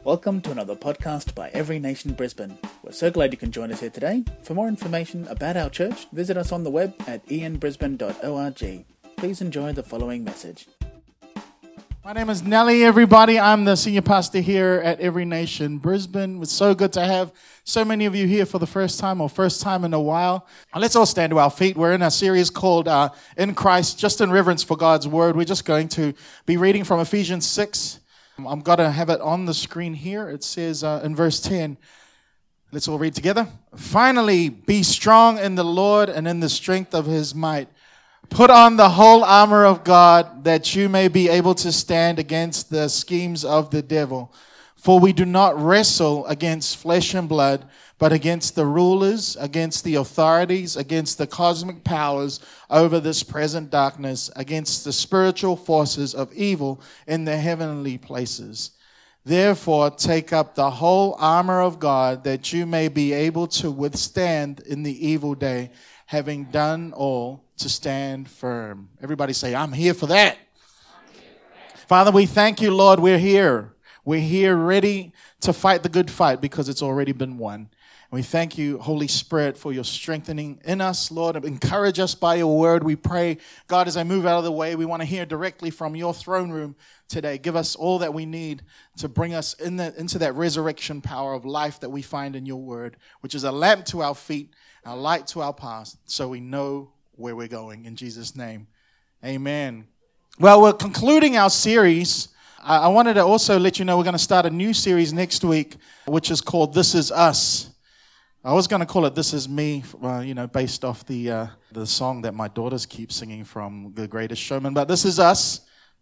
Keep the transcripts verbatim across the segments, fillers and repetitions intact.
Welcome to another podcast by Every Nation Brisbane. We're so glad you can join us here today. For more information about our church, visit us on the web at e n brisbane dot org. Please enjoy the following message. My name is Nelly, everybody. I'm the senior pastor here at Every Nation Brisbane. It's so good to have so many of you here for the first time or first time in a while. Let's all stand to our feet. We're in a series called uh, In Christ, just in reverence for God's Word. We're just going to be reading from Ephesians six. I'm going to have it on the screen here. It says uh, in verse ten, let's all read together. Finally, be strong in the Lord and in the strength of his might. Put on the whole armor of God that you may be able to stand against the schemes of the devil. For we do not wrestle against flesh and blood, but against the rulers, against the authorities, against the cosmic powers over this present darkness, against the spiritual forces of evil in the heavenly places. Therefore, take up the whole armor of God that you may be able to withstand in the evil day, having done all to stand firm. Everybody say, I'm here for that. I'm here for that. Father, we thank you, Lord, we're here. We're here ready to fight the good fight because it's already been won. And we thank you, Holy Spirit, for your strengthening in us, Lord. Encourage us by your word, we pray. God, as I move out of the way, we want to hear directly from your throne room today. Give us all that we need to bring us in the, into that resurrection power of life that we find in your word, which is a lamp to our feet, a light to our path, so we know where we're going. In Jesus' name, amen. Well, we're concluding our series. I wanted to also let you know we're going to start a new series next week, which is called This Is Us. I was going to call it This Is Me, uh, you know, based off the uh, the song that my daughters keep singing from The Greatest Showman. But This Is Us,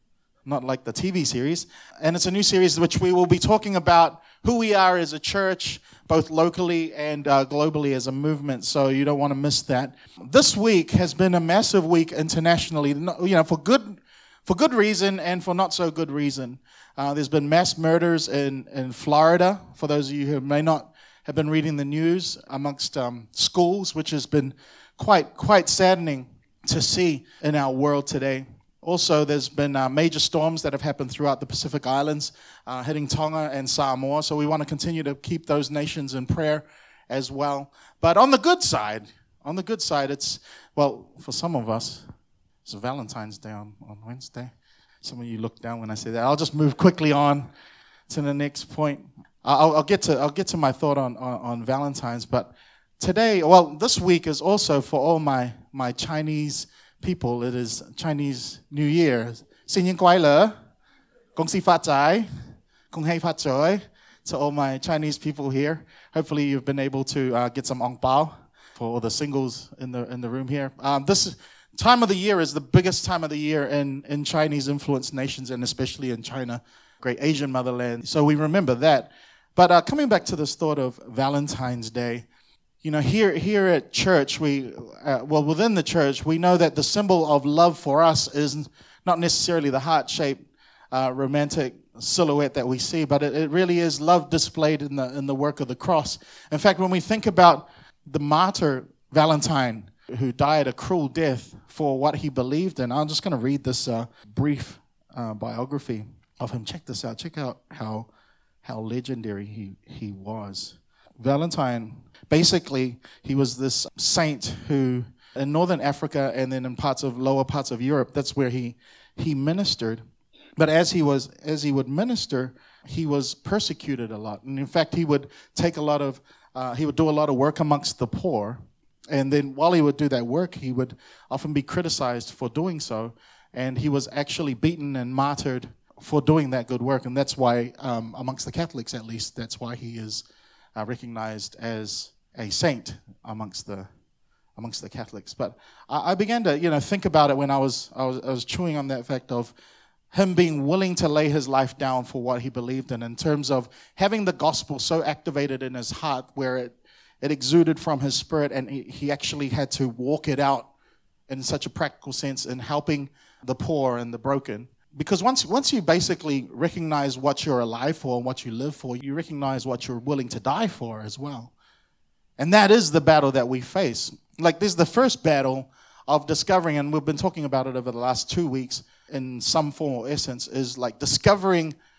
not like the T V series. And it's a new series which we will be talking about who we are as a church, both locally and uh, globally as a movement. So you don't want to miss that. This week has been a massive week internationally, you know, for good For good reason and for not so good reason. Uh, there's been mass murders in, in Florida, for those of you who may not have been reading the news, amongst um, schools, which has been quite quite saddening to see in our world today. Also, there's been uh, major storms that have happened throughout the Pacific Islands, uh, hitting Tonga and Samoa. So we want to continue to keep those nations in prayer as well. But on the good side, on the good side, it's, well, for some of us, it's Valentine's Day on, on Wednesday. Some of you look down when I say that. I'll just move quickly on to the next point. I'll, I'll get to I'll get to my thought on, on, on Valentine's. But today, well, this week is also for all my, my Chinese people. It is Chinese New Year. 新年快乐, 恭喜发财, 恭喜发财. To all my Chinese people here. Hopefully you've been able to uh, get some ong bao for all the singles in the in the room here. Um, this is Time of the year is the biggest time of the year in, in Chinese-influenced nations, and especially in China, great Asian motherland. So we remember that. But uh, coming back to this thought of Valentine's Day, you know, here here at church, we uh, well, within the church, we know that the symbol of love for us is not necessarily the heart-shaped uh, romantic silhouette that we see, but it, it really is love displayed in the in the work of the cross. In fact, when we think about the martyr Valentine, who died a cruel death for what he believed in. I'm just going to read this uh, brief uh, biography of him. Check this out. Check out how how legendary he, he was. Valentine, basically, he was this saint who, in northern Africa and then in parts of lower parts of Europe, that's where he he ministered. But as he was as he would minister, he was persecuted a lot. And in fact, he would take a lot of uh, he would do a lot of work amongst the poor. And then while he would do that work, he would often be criticized for doing so. And he was actually beaten and martyred for doing that good work. And that's why, um, amongst the Catholics at least, that's why he is uh, recognized as a saint amongst the amongst the Catholics. But I, I began to, you know, think about it when I was, I was I was chewing on that fact of him being willing to lay his life down for what he believed in, in terms of having the gospel so activated in his heart where it It exuded from his spirit, and he actually had to walk it out in such a practical sense in helping the poor and the broken. Because once once you basically recognize what you're alive for and what you live for, you recognize what you're willing to die for as well. And that is the battle that we face. Like, this is the first battle of discovering, and we've been talking about it over the last two weeks in some form or essence, is like discovering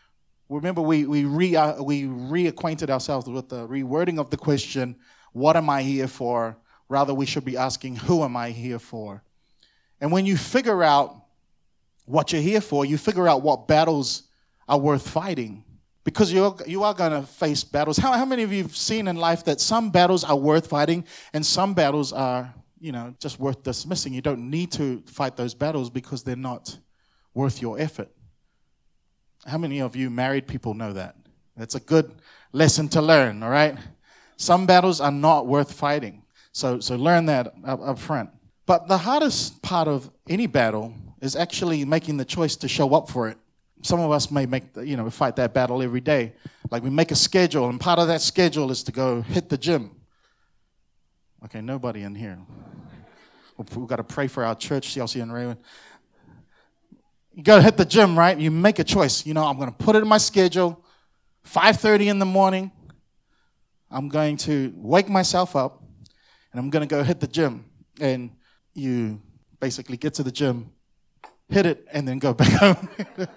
Remember, we we re uh, we reacquainted ourselves with the rewording of the question, "What am I here for?" Rather, we should be asking, "Who am I here for?" And when you figure out what you're here for, you figure out what battles are worth fighting, because you're you are going to face battles. How how many of you have seen in life that some battles are worth fighting and some battles are, you know, just worth dismissing? You don't need to fight those battles because they're not worth your effort. How many of you married people know that? That's a good lesson to learn, all right? Some battles are not worth fighting. So so learn that up, up front. But the hardest part of any battle is actually making the choice to show up for it. Some of us may make, you know, fight that battle every day. Like we make a schedule, and part of that schedule is to go hit the gym. Okay, nobody in here. We've got to pray for our church, C L C and Raywin. You got to hit the gym, right? You make a choice. You know, I'm going to put it in my schedule. five thirty in the morning, I'm going to wake myself up, and I'm going to go hit the gym. And you basically get to the gym, hit it, and then go back home.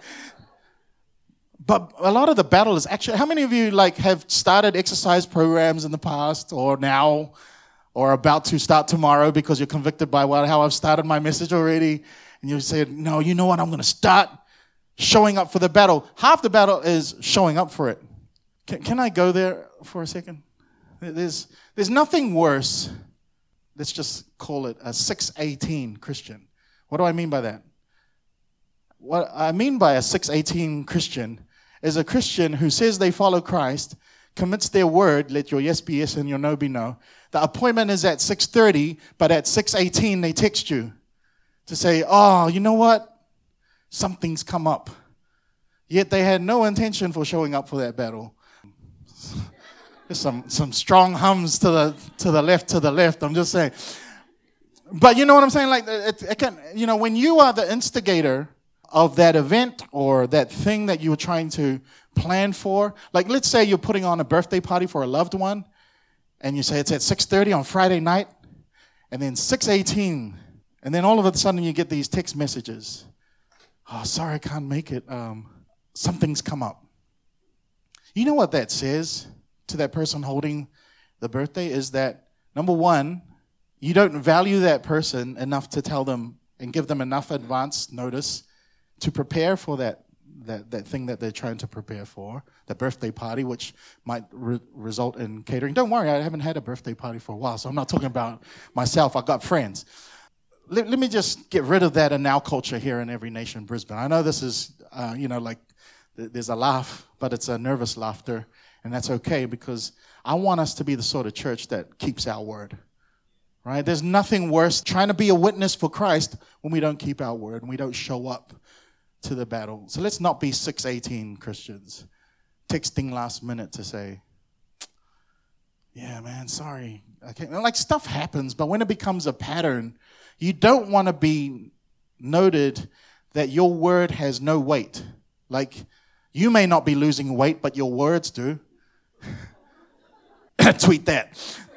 But a lot of the battle is actually, how many of you like have started exercise programs in the past or now or about to start tomorrow because you're convicted by what, how I've started my message already? And you said, no, you know what? I'm going to start showing up for the battle. Half the battle is showing up for it. Can, can I go there for a second? There's, there's nothing worse. Let's just call it a six eighteen Christian. What do I mean by that? What I mean by a six eighteen Christian is a Christian who says they follow Christ, commits their word, let your yes be yes and your no be no. The appointment is at six thirty, but at six eighteen they text you to say, oh, you know what? Something's come up. Yet they had no intention for showing up for that battle. There's some, some strong hums to the to the left, to the left. I'm just saying. But you know what I'm saying? Like, it, it can, you know, when you are the instigator of that event or that thing that you were trying to plan for, like let's say you're putting on a birthday party for a loved one, and you say it's at six thirty on Friday night, and then six eighteen, and then all of a sudden you get these text messages. Oh, sorry, I can't make it. Um, something's come up. You know what that says to that person holding the birthday is that, number one, you don't value that person enough to tell them and give them enough advance notice to prepare for that that, that thing that they're trying to prepare for, the birthday party, which might re- result in catering. Don't worry, I haven't had a birthday party for a while, so I'm not talking about myself. I've got friends. Let, let me just get rid of that and now culture here in Every Nation Brisbane. I know this is, uh, you know, like th- there's a laugh, but it's a nervous laughter, and that's okay because I want us to be the sort of church that keeps our word. Right? There's nothing worse trying to be a witness for Christ when we don't keep our word and we don't show up to the battle. So let's not be six eighteen Christians texting last minute to say, yeah, man, sorry. I can't. Like, stuff happens, but when it becomes a pattern, you don't want to be noted that your word has no weight. Like, you may not be losing weight, but your words do. Tweet that.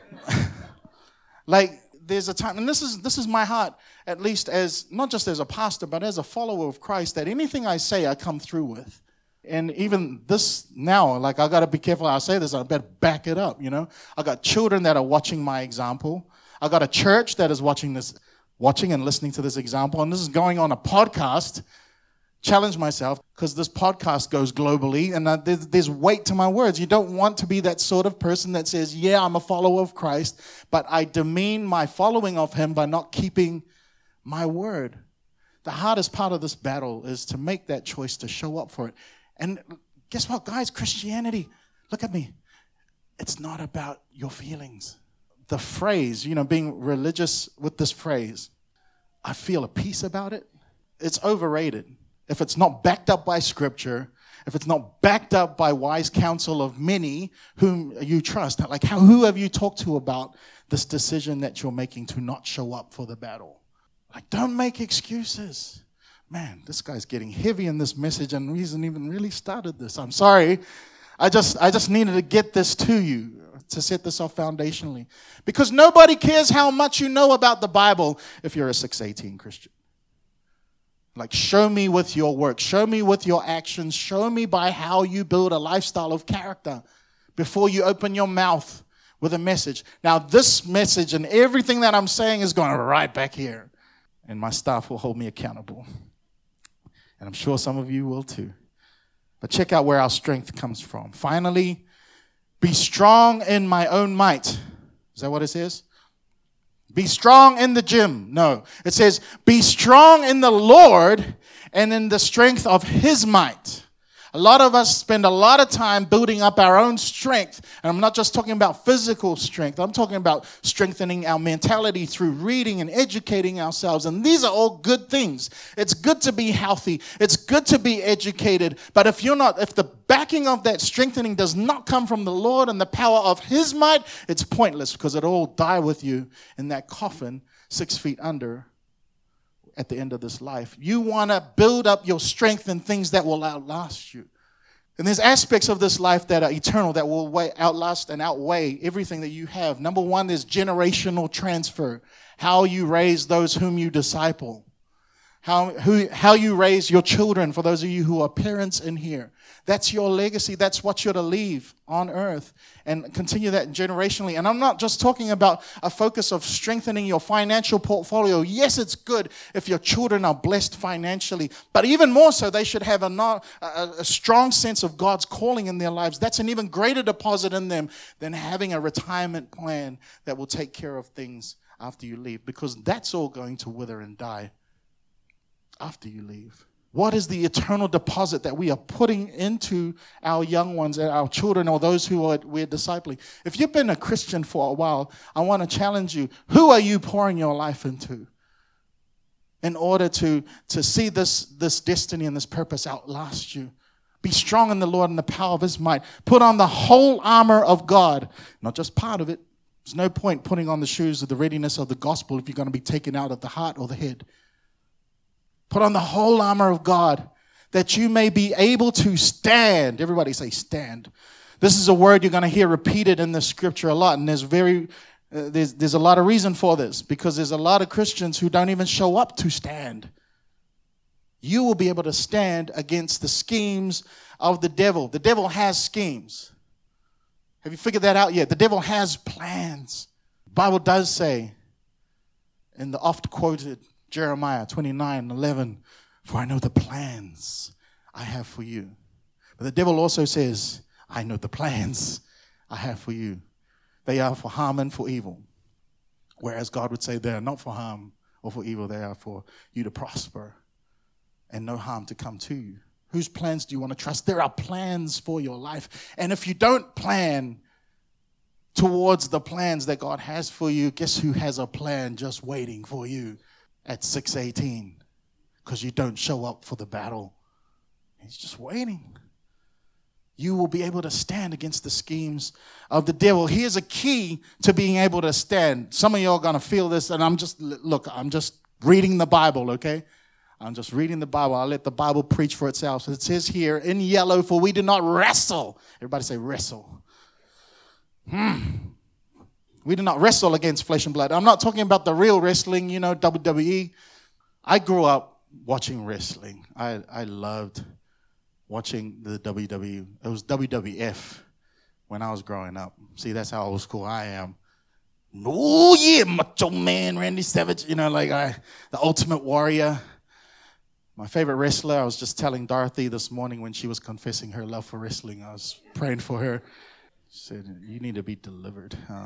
Like, there's a time, and this is this is my heart, at least as, not just as a pastor, but as a follower of Christ, that anything I say, I come through with. And even this now, like, I got to be careful how I say this, I better back it up, you know. I got children that are watching my example. I got a church that is watching this, watching and listening to this example, and this is going on a podcast. Challenge myself, because this podcast goes globally, and uh, there's, there's weight to my words. You don't want to be that sort of person that says, yeah, I'm a follower of Christ, but I demean my following of him by not keeping my word. The hardest part of this battle is to make that choice to show up for it. And guess what, guys? Christianity, look at me. It's not about your feelings. The phrase, you know, being religious with this phrase, I feel a peace about it, it's overrated. If it's not backed up by Scripture, if it's not backed up by wise counsel of many whom you trust, like how, who have you talked to about this decision that you're making to not show up for the battle? Like, don't make excuses. Man, this guy's getting heavy in this message, and he hasn't even really started this. I'm sorry. I just, I just needed to get this to you, to set this off foundationally. Because nobody cares how much you know about the Bible if you're a six eighteen Christian. Like, show me with your work. Show me with your actions. Show me by how you build a lifestyle of character before you open your mouth with a message. Now, this message and everything that I'm saying is going right back here. And my staff will hold me accountable. And I'm sure some of you will too. But check out where our strength comes from. Finally, be strong in my own might. Is that what it says? Be strong in the gym. No. It says, be strong in the Lord and in the strength of his might. A lot of us spend a lot of time building up our own strength. And I'm not just talking about physical strength. I'm talking about strengthening our mentality through reading and educating ourselves. And these are all good things. It's good to be healthy. It's good to be educated. But if you're not, if the backing of that strengthening does not come from the Lord and the power of his might, it's pointless because it'll all die with you in that coffin six feet under at the end of this life. You want to build up your strength in things that will outlast you. And there's aspects of this life that are eternal, that will weigh, outlast and outweigh everything that you have. Number one is generational transfer. How you raise those whom you disciple. How, who, how you raise your children, for those of you who are parents in here. That's your legacy. That's what you're to leave on earth and continue that generationally. And I'm not just talking about a focus of strengthening your financial portfolio. Yes, it's good if your children are blessed financially, but even more so, they should have a, not, a, a strong sense of God's calling in their lives. That's an even greater deposit in them than having a retirement plan that will take care of things after you leave, because that's all going to wither and die after you leave. What is the eternal deposit that we are putting into our young ones, our children, or those who are, we're discipling? If you've been a Christian for a while, I want to challenge you. Who are you pouring your life into in order to, to see this, this destiny and this purpose outlast you? Be strong in the Lord and the power of his might. Put on the whole armor of God, not just part of it. There's no point putting on the shoes of the readiness of the gospel if you're going to be taken out of the heart or the head. Put on the whole armor of God that you may be able to stand. Everybody say stand. This is a word you're going to hear repeated in the scripture a lot. And there's very, uh, there's, there's a lot of reason for this, because there's a lot of Christians who don't even show up to stand. You will be able to stand against the schemes of the devil. The devil has schemes. Have you figured that out yet? The devil has plans. The Bible does say in the oft quoted Jeremiah twenty-nine eleven, for I know the plans I have for you. But the devil also says, I know the plans I have for you. They are for harm and for evil. Whereas God would say they are not for harm or for evil. They are for you to prosper and no harm to come to you. Whose plans do you want to trust? There are plans for your life. And if you don't plan towards the plans that God has for you, guess who has a plan just waiting for you at six eighteen, because you don't show up for the battle? He's just waiting. You will be able to stand against the schemes of the devil. Here's a key to being able to stand. Some of you are going to feel this, and I'm just, look, I'm just reading the Bible, okay? I'm just reading the Bible. I'll let the Bible preach for itself. So it says here in yellow, for we do not wrestle. Everybody say wrestle. Hmm. We do not wrestle against flesh and blood. I'm not talking about the real wrestling, you know, W W E. I grew up watching wrestling. I, I loved watching the W W E. It was W W F when I was growing up. See, that's how old school I am. Oh, yeah, Macho Man, Randy Savage, you know, like I, the Ultimate Warrior. My favorite wrestler, I was just telling Dorothy this morning when she was confessing her love for wrestling. I was praying for her. She said, you need to be delivered. Huh?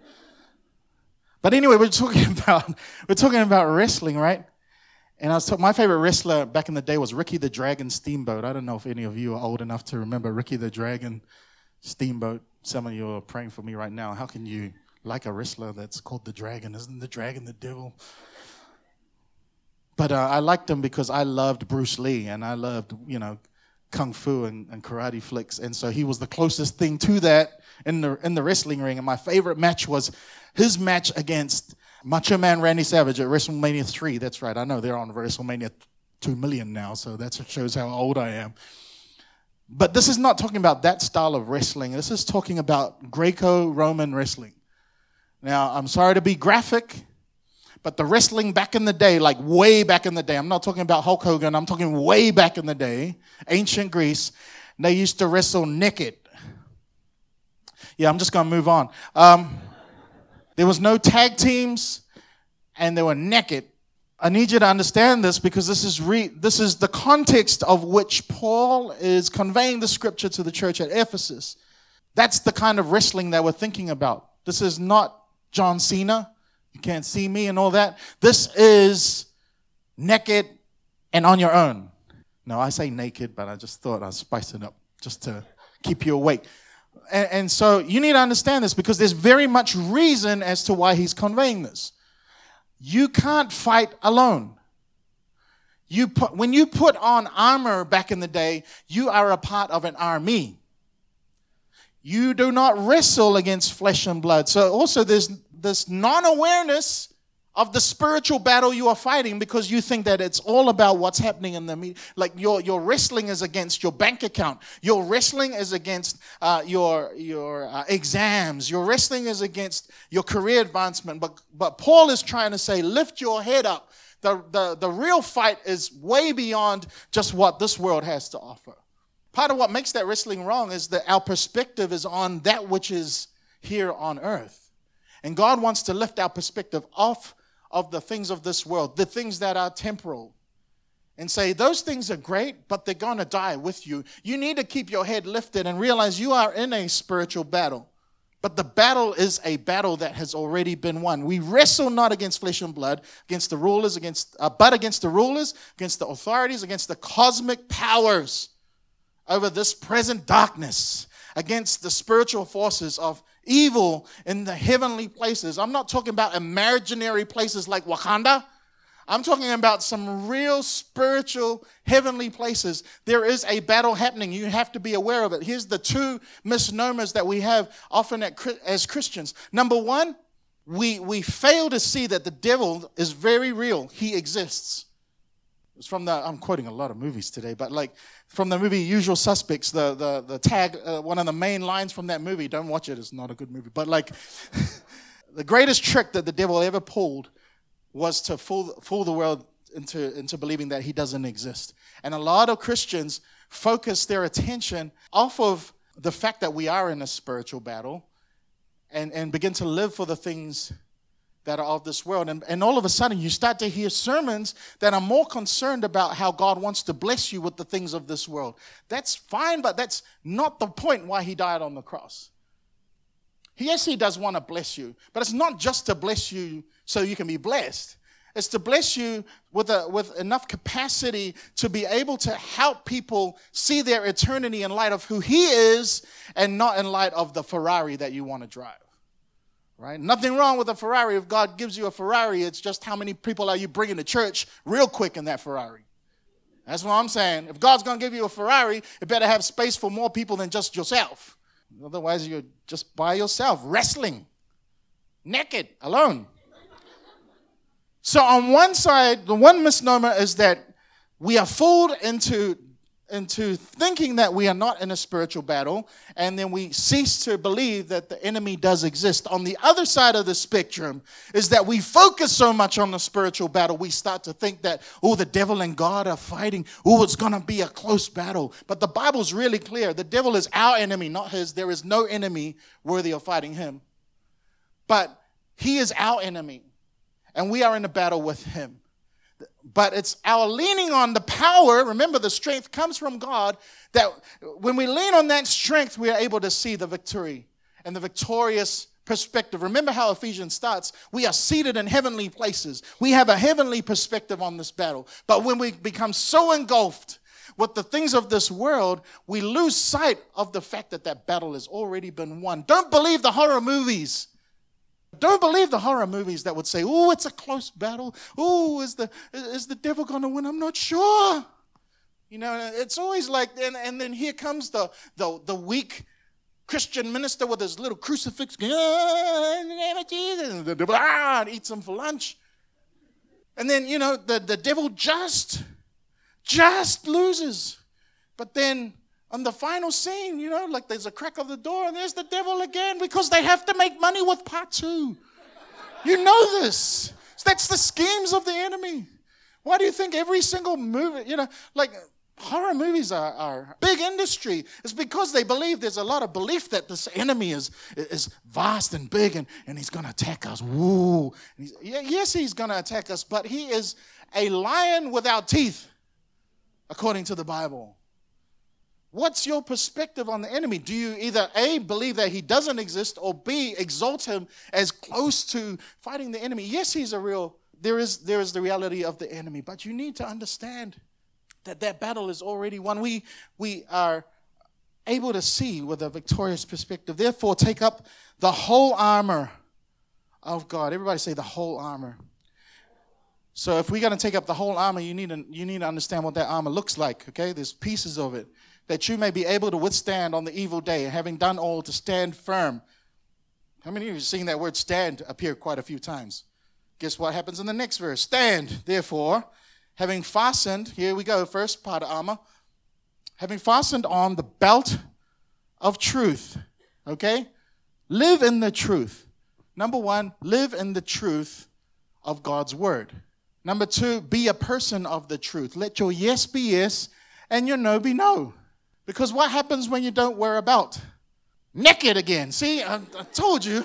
But anyway, we're talking about we're talking about wrestling, right? And I was talking, my favorite wrestler back in the day was Ricky the Dragon Steamboat. I don't know if any of you are old enough to remember Ricky the Dragon Steamboat. Some of you are praying for me right now. How can you like a wrestler that's called the Dragon? Isn't the Dragon the devil? But uh, I liked him because I loved Bruce Lee, and I loved, you know, kung fu and, and karate flicks, and so he was the closest thing to that in the in the wrestling ring. And my favorite match was his match against Macho Man Randy Savage at WrestleMania three. That's right, I know they're on WrestleMania two million now, so that shows how old I am. But this is not talking about that style of wrestling. This is talking about Greco-Roman wrestling. Now, I'm sorry to be graphic, But the wrestling back in the day, like way back in the day, I'm not talking about Hulk Hogan, I'm talking way back in the day, ancient Greece, they used to wrestle naked. Yeah, I'm just going to move on. Um, there was no tag teams, and they were naked. I need you to understand this because this is re- this is the context of which Paul is conveying the scripture to the church at Ephesus. That's the kind of wrestling that we're thinking about. This is not John Cena. You can't see me and all that. This is naked and on your own. No, I say naked, but I just thought I'd spice it up just to keep you awake. And, and so you need to understand this because there's very much reason as to why he's conveying this. You can't fight alone. You put, when you put on armor back in the day, you are a part of an army. You do not wrestle against flesh and blood. So also there's this non-awareness of the spiritual battle you are fighting because you think that it's all about what's happening in the media. Like your, your wrestling is against your bank account. Your wrestling is against uh, your, your uh, exams. Your wrestling is against your career advancement. But, but Paul is trying to say, lift your head up. The, the, the real fight is way beyond just what this world has to offer. Part of what makes that wrestling wrong is that our perspective is on that which is here on earth. And God wants to lift our perspective off of the things of this world, the things that are temporal, and say those things are great, but they're going to die with you. You need to keep your head lifted and realize you are in a spiritual battle. But the battle is a battle that has already been won. We wrestle not against flesh and blood, against the rulers, against uh, but against the rulers, against the authorities, against the cosmic powers over this present darkness, against the spiritual forces of evil in the heavenly places. I'm not talking about imaginary places like Wakanda. I'm talking about some real spiritual heavenly places. There is a battle happening. You have to be aware of it. Here's the two misnomers that we have often at, as Christians. Number one, we, we fail to see that the devil is very real. He exists. It's from the, I'm quoting a lot of movies today, but like from the movie Usual Suspects, the the the tag, uh, one of the main lines from that movie, don't watch it, it's not a good movie, but like the greatest trick that the devil ever pulled was to fool, fool the world into, into believing that he doesn't exist. And a lot of Christians focus their attention off of the fact that we are in a spiritual battle and, and begin to live for the things that are of this world. And, and all of a sudden, you start to hear sermons that are more concerned about how God wants to bless you with the things of this world. That's fine, but that's not the point why he died on the cross. Yes, he does want to bless you, but it's not just to bless you so you can be blessed. It's to bless you with, a, with enough capacity to be able to help people see their eternity in light of who he is and not in light of the Ferrari that you want to drive. Right? Nothing wrong with a Ferrari. If God gives you a Ferrari, it's just how many people are you bringing to church real quick in that Ferrari. That's what I'm saying. If God's going to give you a Ferrari, it better have space for more people than just yourself. Otherwise, you're just by yourself, wrestling, naked, alone. So on one side, the one misnomer is that we are fooled into into thinking that we are not in a spiritual battle, and then we cease to believe that the enemy does exist. On the other side of the spectrum is that we focus so much on the spiritual battle, we start to think that, oh, the devil and God are fighting. Oh, it's going to be a close battle. But the Bible's really clear. The devil is our enemy, not his. There is no enemy worthy of fighting him. But he is our enemy, and we are in a battle with him. But it's our leaning on the power, remember the strength comes from God, that when we lean on that strength, we are able to see the victory and the victorious perspective. Remember how Ephesians starts. We are seated in heavenly places. We have a heavenly perspective on this battle. But when we become so engulfed with the things of this world, we lose sight of the fact that that battle has already been won. Don't believe the horror movies. Don't believe the horror movies that would say, oh, it's a close battle. Oh, is the is the devil going to win? I'm not sure. You know, it's always like, and, and then here comes the, the, the weak Christian minister with his little crucifix, oh, in the name of Jesus, and the devil, ah, and eats him for lunch. And then, you know, the, the devil just, just loses. But then on the final scene, you know, like there's a crack of the door and there's the devil again because they have to make money with part two. You know this. That's the schemes of the enemy. Why do you think every single movie, you know, like horror movies are, are big industry? It's because they believe there's a lot of belief that this enemy is, is vast and big and, and he's going to attack us. Woo. And he's, yeah, yes, he's going to attack us, but he is a lion without teeth, according to the Bible. What's your perspective on the enemy? Do you either A, believe that he doesn't exist, or B, exalt him as close to fighting the enemy? Yes, he's a real, there is, there is the reality of the enemy, but you need to understand that that battle is already won. We, we are able to see with a victorious perspective. Therefore, take up the whole armor of God. Everybody say the whole armor. So if we're going to take up the whole armor, you need to, you need to understand what that armor looks like, okay? There's pieces of it. That you may be able to withstand on the evil day, and having done all, to stand firm. How many of you have seen that word stand appear quite a few times? Guess what happens in the next verse? Stand, therefore, having fastened, here we go, first part of armor, having fastened on the belt of truth, okay? Live in the truth. Number one, live in the truth of God's word. Number two, be a person of the truth. Let your yes be yes and your no be no. Because what happens when you don't wear a belt? Naked again. See, I, I told you.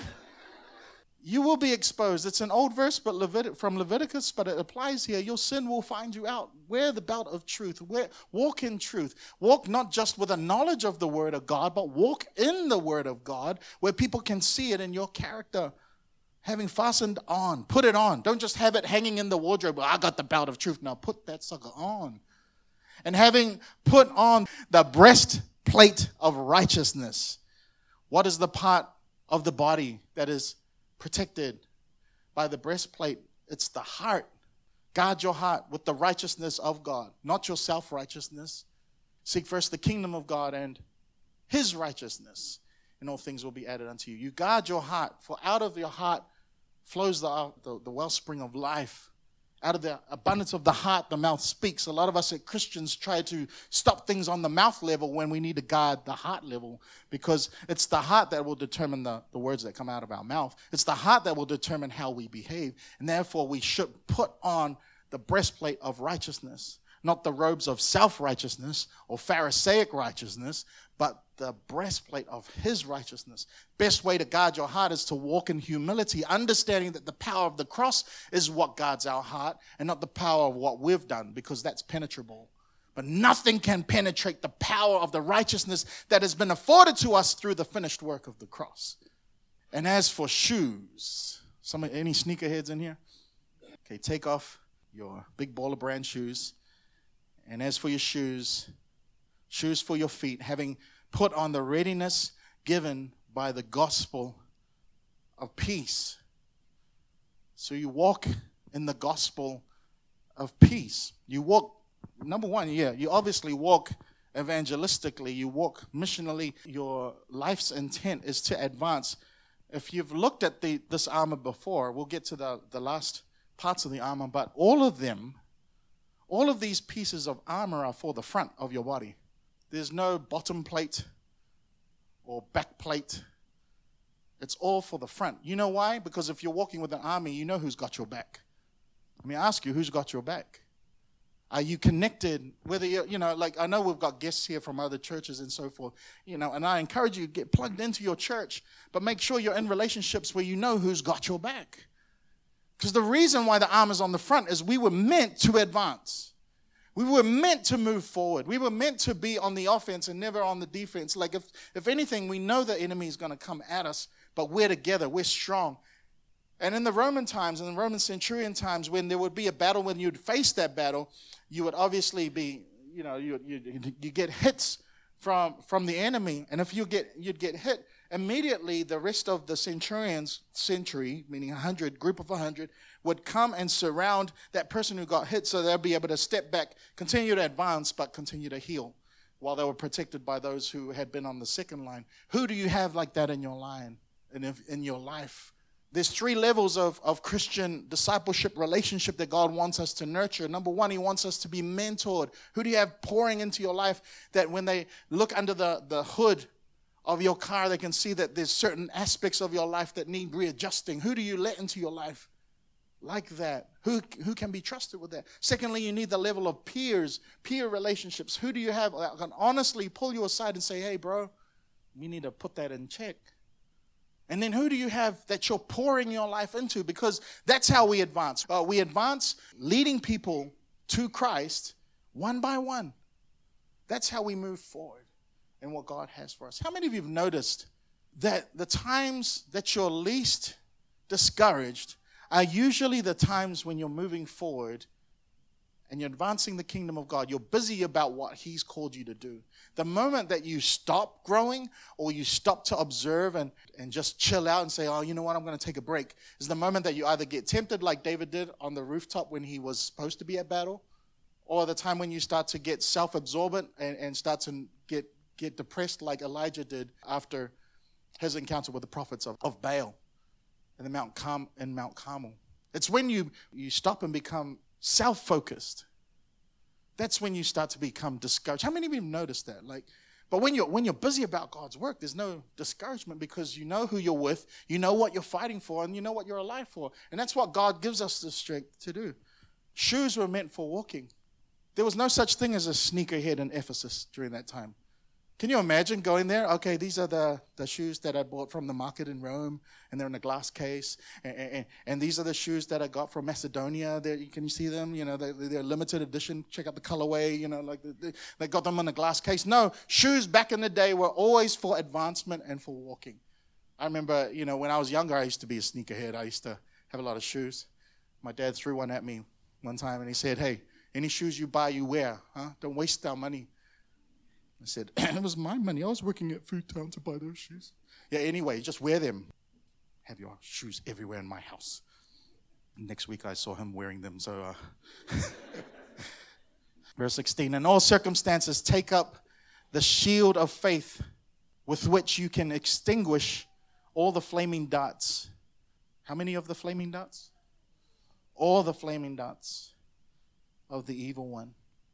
You will be exposed. It's an old verse but Levit- from Leviticus, but it applies here. Your sin will find you out. Wear the belt of truth. Wear, walk in truth. Walk not just with a knowledge of the word of God, but walk in the word of God where people can see it in your character. Having fastened on. Put it on. Don't just have it hanging in the wardrobe. Well, I got the belt of truth. Now put that sucker on. And having put on the breastplate of righteousness. What is the part of the body that is protected by the breastplate? It's the heart. Guard your heart with the righteousness of God, not your self-righteousness. Seek first the kingdom of God and his righteousness, and all things will be added unto you. You guard your heart, for out of your heart flows the, the, the wellspring of life. Out of the abundance of the heart, the mouth speaks. A lot of us as Christians try to stop things on the mouth level when we need to guard the heart level, because it's the heart that will determine the, the words that come out of our mouth. It's the heart that will determine how we behave. And therefore, we should put on the breastplate of righteousness, not the robes of self-righteousness or Pharisaic righteousness, but the breastplate of his righteousness. Best way to guard your heart is to walk in humility, understanding that the power of the cross is what guards our heart and not the power of what we've done, because that's penetrable. But nothing can penetrate the power of the righteousness that has been afforded to us through the finished work of the cross. And as for shoes, some any sneakerheads in here? Okay, take off your big baller brand shoes. And as for your shoes, shoes for your feet, having put on the readiness given by the gospel of peace. So you walk in the gospel of peace. You walk, number one, yeah, you obviously walk evangelistically. You walk missionally. Your life's intent is to advance. If you've looked at the this armor before, we'll get to the, the last parts of the armor, but all of them, all of these pieces of armor are for the front of your body. There's no bottom plate or back plate. It's all for the front. You know why? Because if you're walking with an army, you know who's got your back. Let me ask you, who's got your back? Are you connected? Whether you, you know, like I know we've got guests here from other churches and so forth, you know, and I encourage you to get plugged into your church, but make sure you're in relationships where you know who's got your back. Because the reason why the armor's on the front is we were meant to advance. We were meant to move forward. We were meant to be on the offense and never on the defense. Like if, if anything, we know the enemy is going to come at us, but we're together, we're strong. And in the Roman times, in the Roman centurion times, when there would be a battle, when you'd face that battle, you would obviously be, you know, you you, you get hits from from the enemy. And if you get you'd get hit, immediately the rest of the centurions, century, meaning a hundred, group of a hundred, would come and surround that person who got hit, so they'll be able to step back, continue to advance, but continue to heal while they were protected by those who had been on the second line. Who do you have like that in your line, in, in your life? There's three levels of, of Christian discipleship relationship that God wants us to nurture. Number one, he wants us to be mentored. Who do you have pouring into your life that when they look under the, the hood of your car, they can see that there's certain aspects of your life that need readjusting? Who do you let into your life? like that? Who who can be trusted with that? Secondly, you need the level of peers, peer relationships. Who do you have that can honestly pull you aside and say, hey, bro, you need to put that in check? And then who do you have that you're pouring your life into? Because that's how we advance. Uh, we advance leading people to Christ one by one. That's how we move forward in what God has for us. How many of you have noticed that the times that you're least discouraged are usually the times when you're moving forward and you're advancing the kingdom of God? You're busy about what He's called you to do. The moment that you stop growing or you stop to observe and, and just chill out and say, oh, you know what, I'm going to take a break, is the moment that you either get tempted like David did on the rooftop when he was supposed to be at battle, or the time when you start to get self-absorbent and, and start to get, get depressed like Elijah did after his encounter with the prophets of, of Baal in the Mount Carm, in Mount Carmel. It's when you, you stop and become self-focused. That's when you start to become discouraged. How many of you have noticed that? Like, but when you're when you're busy about God's work, there's no discouragement because you know who you're with, you know what you're fighting for, and you know what you're alive for. And that's what God gives us the strength to do. Shoes were meant for walking. There was no such thing as a sneakerhead in Ephesus during that time. Can you imagine going there? Okay, these are the, the shoes that I bought from the market in Rome, and they're in a glass case. And, and, and these are the shoes that I got from Macedonia. They're, can you see them? You know, they, they're limited edition. Check out the colorway. You know, like they, they got them in a glass case. No, shoes back in the day were always for advancement and for walking. I remember, you know, when I was younger, I used to be a sneakerhead. I used to have a lot of shoes. My dad threw one at me one time, and he said, hey, any shoes you buy, you wear. Huh? Don't waste our money. I said, it was my money. I was working at Food Town to buy those shoes. Yeah, anyway, just wear them. Have your shoes everywhere in my house. Next week I saw him wearing them. So, uh, verse sixteen, in all circumstances, take up the shield of faith with which you can extinguish all the flaming darts. How many of the flaming darts? All the flaming darts of the evil one.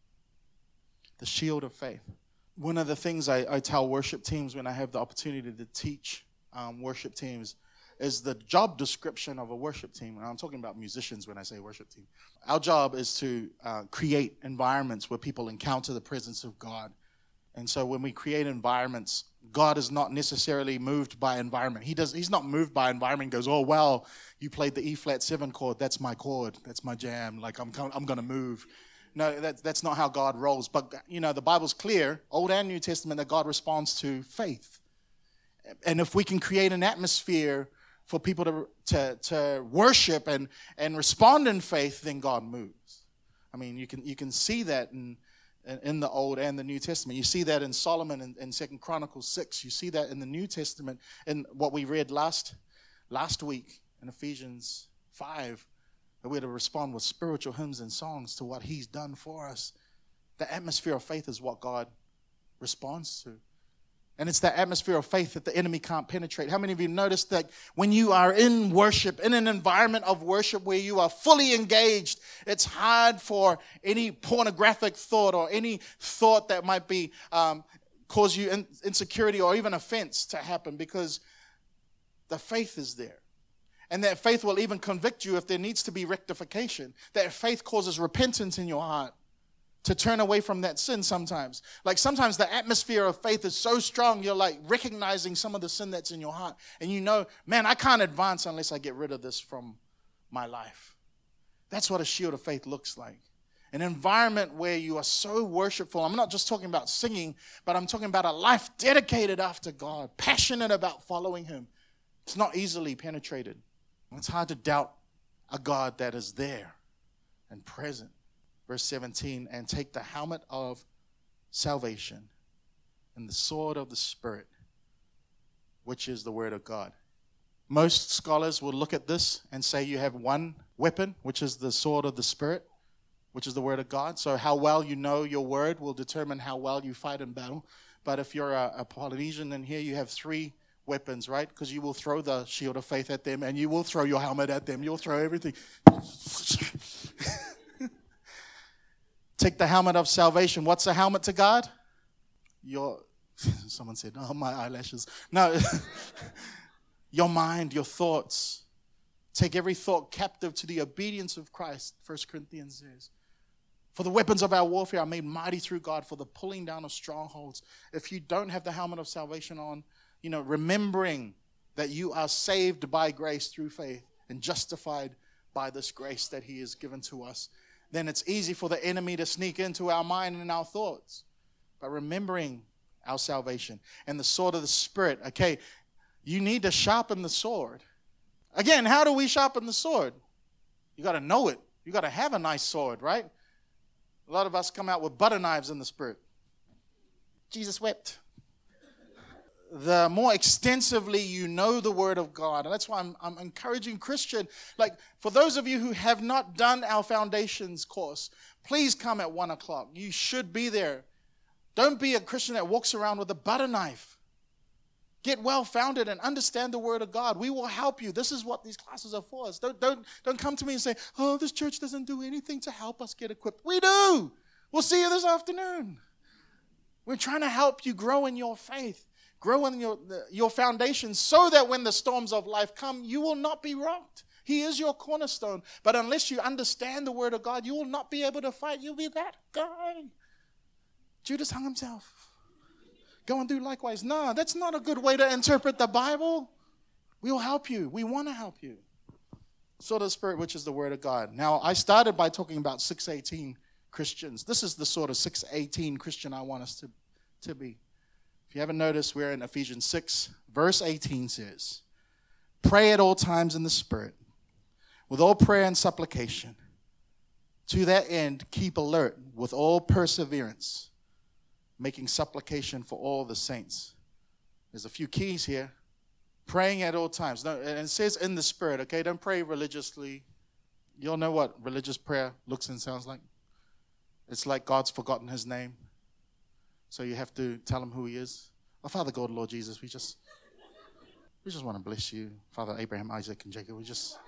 The shield of faith. One of the things I, I tell worship teams when I have the opportunity to teach um, worship teams is the job description of a worship team. And I'm talking about musicians when I say worship team. Our job is to uh, create environments where people encounter the presence of God. And so when we create environments, God is not necessarily moved by environment. He does. He's not moved by environment and goes, oh, well, you played the E flat seven chord. That's my chord. That's my jam. Like, I'm, I'm going to move. No, that, that's not how God rolls. But, you know, the Bible's clear, Old and New Testament, that God responds to faith. And if we can create an atmosphere for people to to, to worship and, and respond in faith, then God moves. I mean, you can you can see that in, in the Old and the New Testament. You see that in Solomon in, in Second Chronicles six. You see that in the New Testament in what we read last last week in Ephesians five. That we're to respond with spiritual hymns and songs to what He's done for us. The atmosphere of faith is what God responds to. And it's that atmosphere of faith that the enemy can't penetrate. How many of you noticed that when you are in worship, in an environment of worship where you are fully engaged, it's hard for any pornographic thought or any thought that might be um, cause you in, insecurity or even offense to happen, because the faith is there. And that faith will even convict you if there needs to be rectification. That faith causes repentance in your heart to turn away from that sin sometimes. Like sometimes the atmosphere of faith is so strong, you're like recognizing some of the sin that's in your heart. And you know, man, I can't advance unless I get rid of this from my life. That's what a shield of faith looks like. An environment where you are so worshipful. I'm not just talking about singing, but I'm talking about a life dedicated after God, passionate about following Him. It's not easily penetrated. It's hard to doubt a God that is there and present. Verse seventeen, and take the helmet of salvation and the sword of the Spirit, which is the word of God. Most scholars will look at this and say you have one weapon, which is the sword of the Spirit, which is the word of God. So how well you know your word will determine how well you fight in battle. But if you're a, a Polynesian in here, you have three weapons, right? Because you will throw the shield of faith at them, and you will throw your helmet at them. You'll throw everything. Take the helmet of salvation. What's a helmet to God? Your, someone said, oh, my eyelashes. No, your mind, your thoughts. Take every thought captive to the obedience of Christ, First Corinthians says. For the weapons of our warfare are made mighty through God for the pulling down of strongholds. If you don't have the helmet of salvation on, you know, remembering that you are saved by grace through faith and justified by this grace that he has given to us, then it's easy for the enemy to sneak into our mind and our thoughts. But remembering our salvation and the sword of the Spirit, okay, you need to sharpen the sword. Again, how do we sharpen the sword? You got to know it. You got to have a nice sword, right? A lot of us come out with butter knives in the Spirit. Jesus wept. The more extensively you know the Word of God, and that's why I'm, I'm encouraging Christian, like for those of you who have not done our Foundations course, please come at one o'clock. You should be there. Don't be a Christian that walks around with a butter knife. Get well-founded and understand the Word of God. We will help you. This is what these classes are for us. Don't, don't, don't come to me and say, oh, this church doesn't do anything to help us get equipped. We do. We'll see you this afternoon. We're trying to help you grow in your faith, grow in your, your foundation so that when the storms of life come, you will not be rocked. He is your cornerstone. But unless you understand the Word of God, you will not be able to fight. You'll be that guy. Judas hung himself. Go and do likewise. No, that's not a good way to interpret the Bible. We will help you. We want to help you. Sword of the Spirit, which is the Word of God. Now, I started by talking about six eighteen Christians. This is the sort of six eighteen Christian I want us to, to be. If you haven't noticed, we're in Ephesians six, verse eighteen says, pray at all times in the Spirit, with all prayer and supplication. To that end, keep alert with all perseverance, making supplication for all the saints. There's a few keys here. Praying at all times. No, and it says in the Spirit, okay? Don't pray religiously. You all know what religious prayer looks and sounds like? It's like God's forgotten his name. So you have to tell him who he is. Oh, Father God, Lord Jesus, we just, we just want to bless you. Father Abraham, Isaac, and Jacob. We just...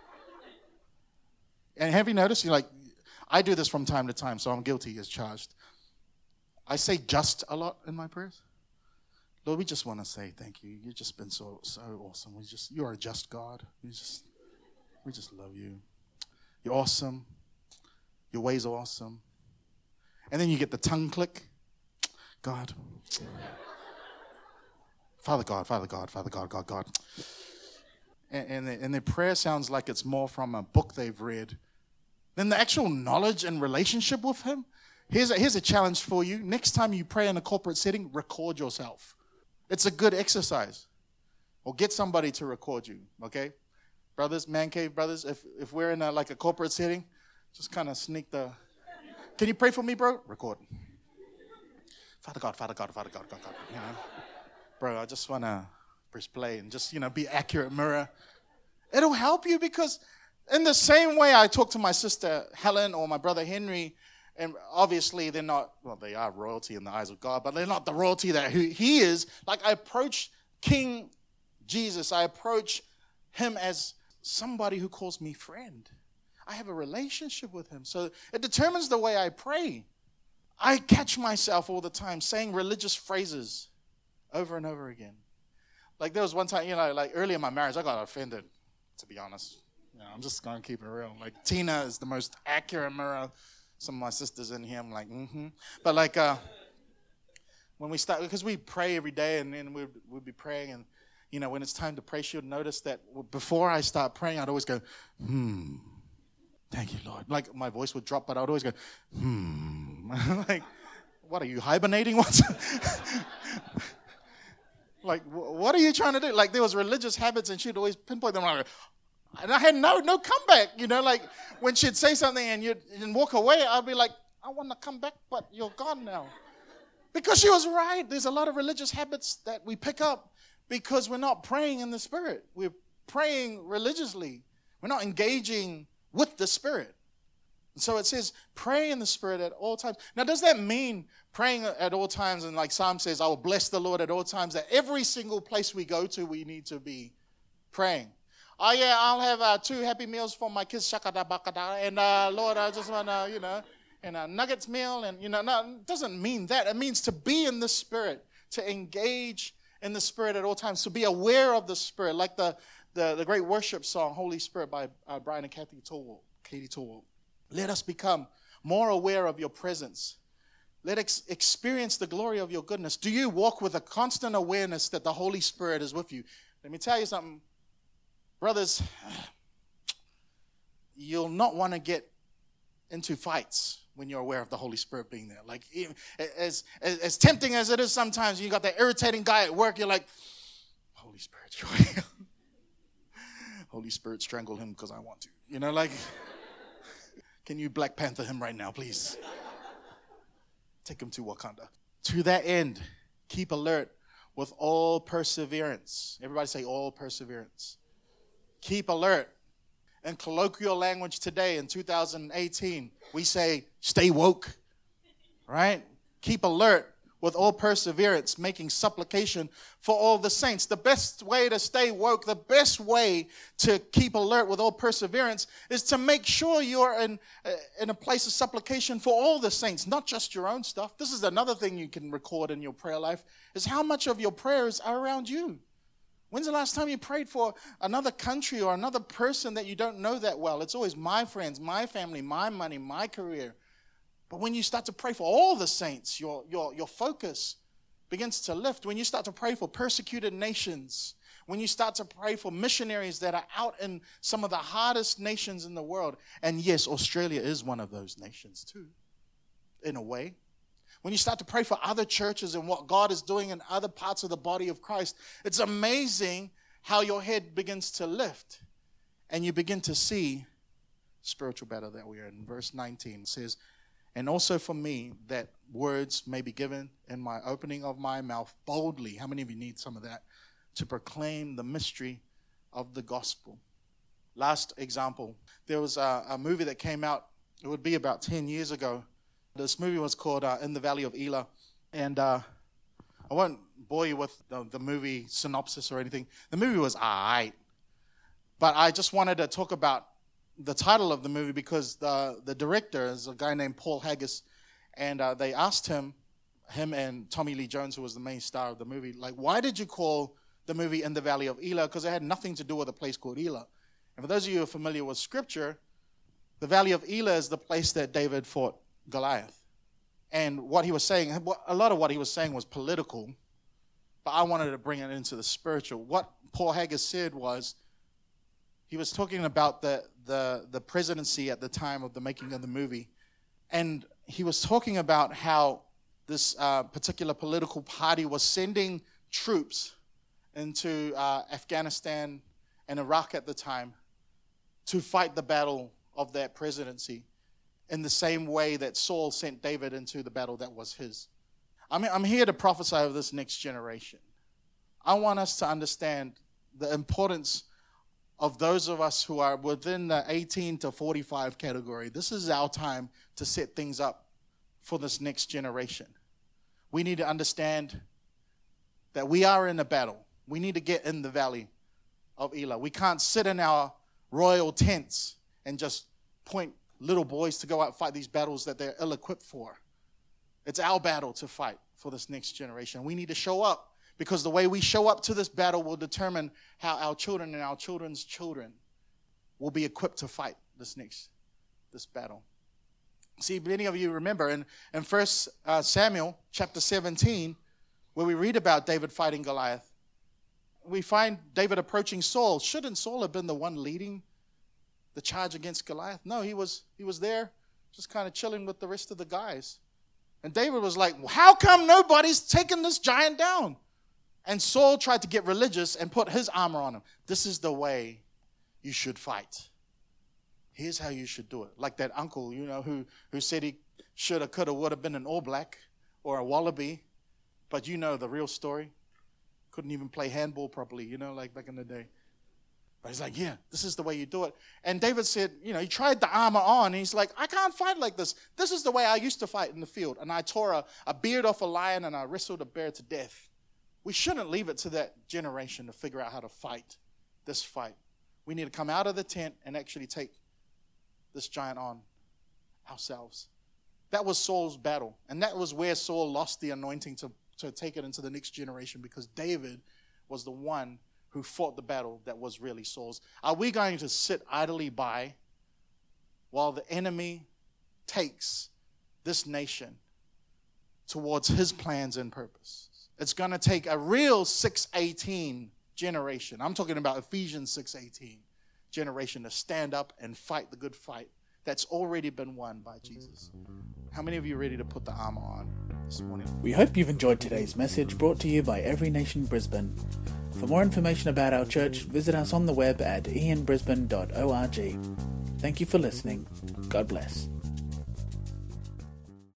And have you noticed? You're like, I do this from time to time, so I'm guilty as charged. I say just a lot in my prayers. Lord, we just want to say thank you. You've just been so so awesome. We just you are a just God. We just we just love you. You're awesome. Your ways are awesome. And then you get the tongue click. God. Father God, Father God, Father God, God, God. And and, the, and their prayer sounds like it's more from a book they've read than the actual knowledge and relationship with him. Here's a, here's a challenge for you. Next time you pray in a corporate setting, record yourself. It's a good exercise. Or get somebody to record you, okay? Brothers, man cave brothers, if if we're in a, like a corporate setting, just kind of sneak the, can you pray for me, bro? Record. Father God, Father God, Father God, God, God. You know, bro, I just want to press play and just, you know, be accurate mirror. It'll help you because in the same way I talk to my sister Helen or my brother Henry, and obviously they're not, well, they are royalty in the eyes of God, but they're not the royalty that he is. Like I approach King Jesus, I approach him as somebody who calls me friend. I have a relationship with him. So it determines the way I pray. I catch myself all the time saying religious phrases over and over again. Like there was one time, you know, like early in my marriage, I got offended, to be honest. You know, I'm just going to keep it real. Like Tina is the most accurate mirror. Some of my sisters in here, I'm like, mm-hmm. But like uh, when we start, because we pray every day and then we'd, we'd be praying and, you know, when it's time to pray, she would notice that before I start praying, I'd always go, hmm, thank you, Lord. Like my voice would drop, but I'd always go, hmm. Like, what are you, hibernating? What's like, what are you trying to do? Like there was religious habits and she'd always pinpoint them. Like, and I had no no comeback, you know, like when she'd say something and you'd and walk away, I'd be like, I want to come back, but you're gone now. Because she was right. There's a lot of religious habits that we pick up because we're not praying in the Spirit. We're praying religiously. We're not engaging with the Spirit. And so it says, pray in the Spirit at all times. Now, does that mean praying at all times, and like Psalm says, I will bless the Lord at all times, that every single place we go to, we need to be praying? Oh, yeah, I'll have uh, two Happy Meals for my kids, shakada bakada, and uh, Lord, I just want to, you know, and a nuggets meal, and, you know, no, it doesn't mean that. It means to be in the Spirit, to engage in the Spirit at all times, to be aware of the Spirit, like the, the, the great worship song, Holy Spirit, by uh, Brian and Kathy Torwalt, Katie Torwalt. Let us become more aware of your presence. Let us experience the glory of your goodness. Do you walk with a constant awareness that the Holy Spirit is with you? Let me tell you something, brothers, you'll not want to get into fights when you're aware of the Holy Spirit being there. Like, as, as, as tempting as it is sometimes, you got that irritating guy at work, you're like, Holy Spirit, you're here. Holy Spirit, strangle him because I want to. You know, like, can you Black Panther him right now, please? Take him to Wakanda. To that end, keep alert with all perseverance. Everybody say all perseverance. Keep alert. In colloquial language today, in two thousand eighteen, we say, stay woke, right? Keep alert with all perseverance, making supplication for all the saints. The best way to stay woke, the best way to keep alert with all perseverance is to make sure you're in, uh, in a place of supplication for all the saints, not just your own stuff. This is another thing you can record in your prayer life, is how much of your prayers are around you. When's the last time you prayed for another country or another person that you don't know that well? It's always my friends, my family, my money, my career. But when you start to pray for all the saints, your, your, your focus begins to lift. When you start to pray for persecuted nations, when you start to pray for missionaries that are out in some of the hardest nations in the world, and yes, Australia is one of those nations too, in a way. When you start to pray for other churches and what God is doing in other parts of the body of Christ, it's amazing how your head begins to lift and you begin to see spiritual battle that we are in. Verse nineteen says, and also for me, that words may be given in my opening of my mouth boldly. How many of you need some of that? To proclaim the mystery of the gospel. Last example, there was a, a movie that came out, it would be about ten years ago. This movie was called uh, In the Valley of Elah. And uh, I won't bore you with the, the movie synopsis or anything. The movie was all right. But I just wanted to talk about the title of the movie because the, the director is a guy named Paul Haggis. And uh, they asked him, him and Tommy Lee Jones, who was the main star of the movie, like, why did you call the movie In the Valley of Elah? Because it had nothing to do with a place called Elah. And for those of you who are familiar with Scripture, the Valley of Elah is the place that David fought Goliath. And what he was saying, a lot of what he was saying was political, but I wanted to bring it into the spiritual. What Paul Haggis said was, he was talking about the, the, the presidency at the time of the making of the movie, and he was talking about how this uh, particular political party was sending troops into uh, Afghanistan and Iraq at the time to fight the battle of that presidency, in the same way that Saul sent David into the battle that was his. I mean, I'm here to prophesy of this next generation. I want us to understand the importance of those of us who are within the eighteen to forty-five category. This is our time to set things up for this next generation. We need to understand that we are in a battle. We need to get in the valley of Elah. We can't sit in our royal tents and just point little boys to go out and fight these battles that they're ill-equipped for. It's our battle to fight for this next generation. We need to show up, because the way we show up to this battle will determine how our children and our children's children will be equipped to fight this next this battle. See, many of you remember in, in First Samuel chapter seventeen, where we read about David fighting Goliath, we find David approaching Saul. Shouldn't Saul have been the one leading the charge against Goliath? No, he was he was there just kind of chilling with the rest of the guys. And David was like, how come nobody's taking this giant down? And Saul tried to get religious and put his armor on him. This is the way you should fight. Here's how you should do it. Like that uncle, you know, who, who said he should have, could have, would have been an All Black or a Wallaby. But you know the real story. Couldn't even play handball properly, you know, like back in the day. But he's like, yeah, this is the way you do it. And David said, you know, he tried the armor on. And he's like, I can't fight like this. This is the way I used to fight in the field. And I tore a, a beard off a lion and I wrestled a bear to death. We shouldn't leave it to that generation to figure out how to fight this fight. We need to come out of the tent and actually take this giant on ourselves. That was Saul's battle. And that was where Saul lost the anointing to, to take it into the next generation, because David was the one who fought the battle that was really Saul's. Are we going to sit idly by while the enemy takes this nation towards his plans and purpose? It's going to take a real six eighteen generation. I'm talking about Ephesians six eighteen generation to stand up and fight the good fight that's already been won by Jesus. How many of you are ready to put the armor on this morning? We hope you've enjoyed today's message brought to you by Every Nation Brisbane. For more information about our church, visit us on the web at ian brisbane dot org. Thank you for listening. God bless.